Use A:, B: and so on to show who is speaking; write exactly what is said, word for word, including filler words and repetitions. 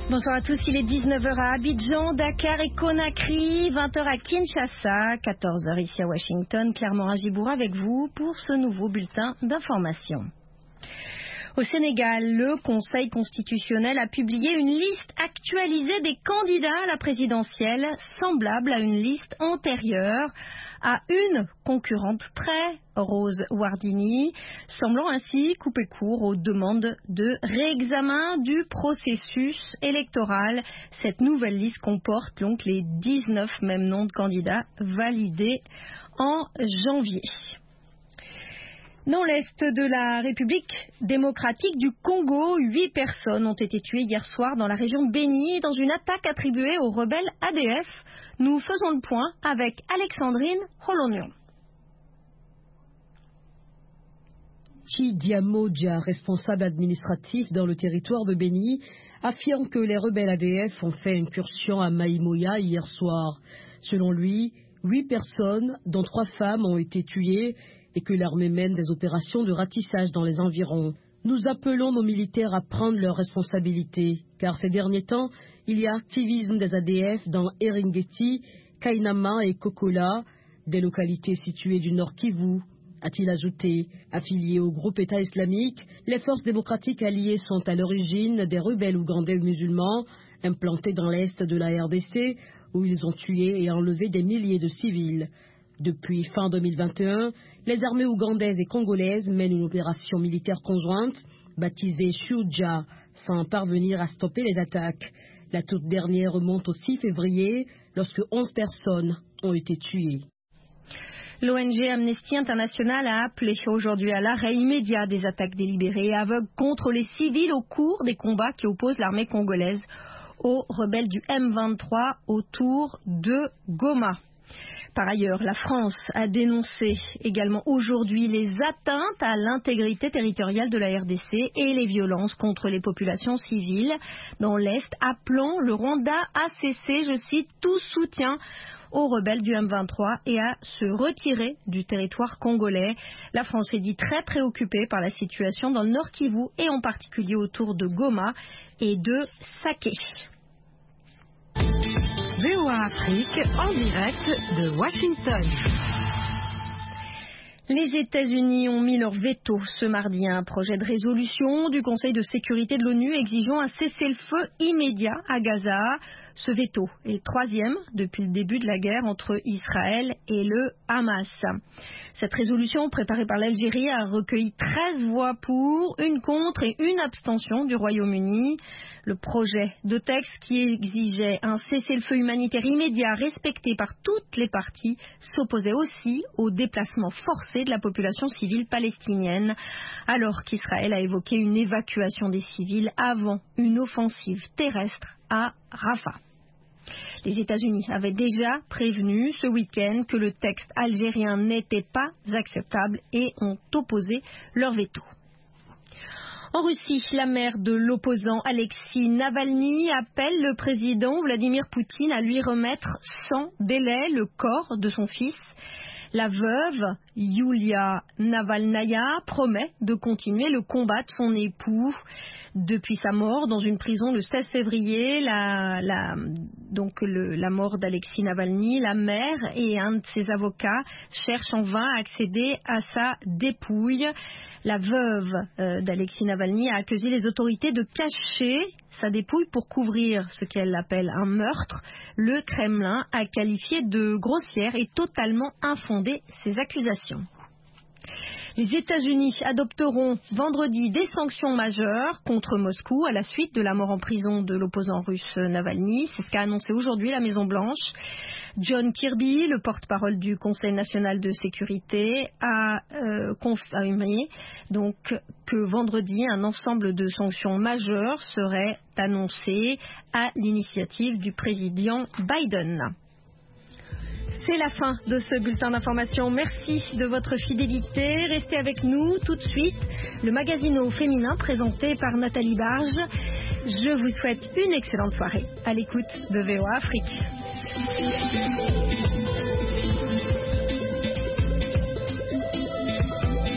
A: Bonsoir à tous, il est dix-neuf heures à Abidjan, Dakar et Conakry, vingt heures à Kinshasa, quatorze heures ici à Washington. Claire Morin-Giboura avec vous pour ce nouveau bulletin d'information. Au Sénégal, le Conseil constitutionnel a publié une liste actualisée des candidats à la présidentielle, semblable à une liste antérieure, à une concurrente près, Rose Wardini, semblant ainsi couper court aux demandes de réexamen du processus électoral. Cette nouvelle liste comporte donc les dix-neuf mêmes noms de candidats validés en janvier. Dans l'est de la République démocratique du Congo, huit personnes ont été tuées hier soir dans la région de Béni dans une attaque attribuée aux rebelles A D F. Nous faisons le point avec Alexandrine Rolonion.
B: Chidiamoja, responsable administratif dans le territoire de Béni, affirme que les rebelles A D F ont fait incursion à Maïmoya hier soir. Selon lui, huit personnes, dont trois femmes, ont été tuées et que l'armée mène des opérations de ratissage dans les environs. Nous appelons nos militaires à prendre leurs responsabilités, car ces derniers temps, il y a activisme des A D F dans Eringeti, Kainama et Kokola, des localités situées du Nord Kivu, a-t-il ajouté. Affiliés au groupe État islamique, les forces démocratiques alliées sont à l'origine des rebelles ougandais musulmans implantés dans l'est de la R D C, où ils ont tué et enlevé des milliers de civils. Depuis fin deux mille vingt et un, les armées ougandaises et congolaises mènent une opération militaire conjointe, baptisée Shuja, sans parvenir à stopper les attaques. La toute dernière remonte au six février, lorsque onze personnes ont été tuées.
A: L'O N G Amnesty International a appelé aujourd'hui à l'arrêt immédiat des attaques délibérées et aveugles contre les civils au cours des combats qui opposent l'armée congolaise aux rebelles du M vingt-trois autour de Goma. Par ailleurs, la France a dénoncé également aujourd'hui les atteintes à l'intégrité territoriale de la R D C et les violences contre les populations civiles dans l'Est, appelant le Rwanda à cesser, je cite, tout soutien aux rebelles du M vingt-trois et à se retirer du territoire congolais. La France est dit très préoccupée par la situation dans le Nord Kivu et en particulier autour de Goma et de Saké.
C: V O A Afrique en direct de Washington.
A: Les États-Unis ont mis leur veto ce mardi à un projet de résolution du Conseil de sécurité de l'ONU exigeant un cessez-le-feu immédiat à Gaza. Ce veto est le troisième depuis le début de la guerre entre Israël et le Hamas. Cette résolution, préparée par l'Algérie, a recueilli treize voix pour, une contre et une abstention du Royaume-Uni. Le projet de texte qui exigeait un cessez-le-feu humanitaire immédiat respecté par toutes les parties s'opposait aussi au déplacement forcé de la population civile palestinienne, alors qu'Israël a évoqué une évacuation des civils avant une offensive terrestre à Rafah. Les États-Unis avaient déjà prévenu ce week-end que le texte algérien n'était pas acceptable et ont opposé leur veto. En Russie, la mère de l'opposant Alexis Navalny appelle le président Vladimir Poutine à lui remettre sans délai le corps de son fils. La veuve, Yulia Navalnaya, promet de continuer le combat de son époux. Depuis sa mort dans une prison le seize février, la, la, donc le, la mort d'Alexis Navalny, la mère et un de ses avocats cherchent en vain à accéder à sa dépouille. La veuve euh, d'Alexis Navalny a accusé les autorités de cacher sa dépouille pour couvrir ce qu'elle appelle un meurtre. Le Kremlin a qualifié de grossière et totalement infondée ces accusations. Les États-Unis adopteront vendredi des sanctions majeures contre Moscou à la suite de la mort en prison de l'opposant russe Navalny. C'est ce qu'a annoncé aujourd'hui la Maison-Blanche. John Kirby, le porte-parole du Conseil national de sécurité, a euh, confirmé donc que vendredi un ensemble de sanctions majeures serait annoncé à l'initiative du président Biden. C'est la fin de ce bulletin d'information. Merci de votre fidélité. Restez avec nous tout de suite. Le magazine féminin présenté par Nathalie Barge. Je vous souhaite une excellente soirée à l'écoute de V O A Afrique.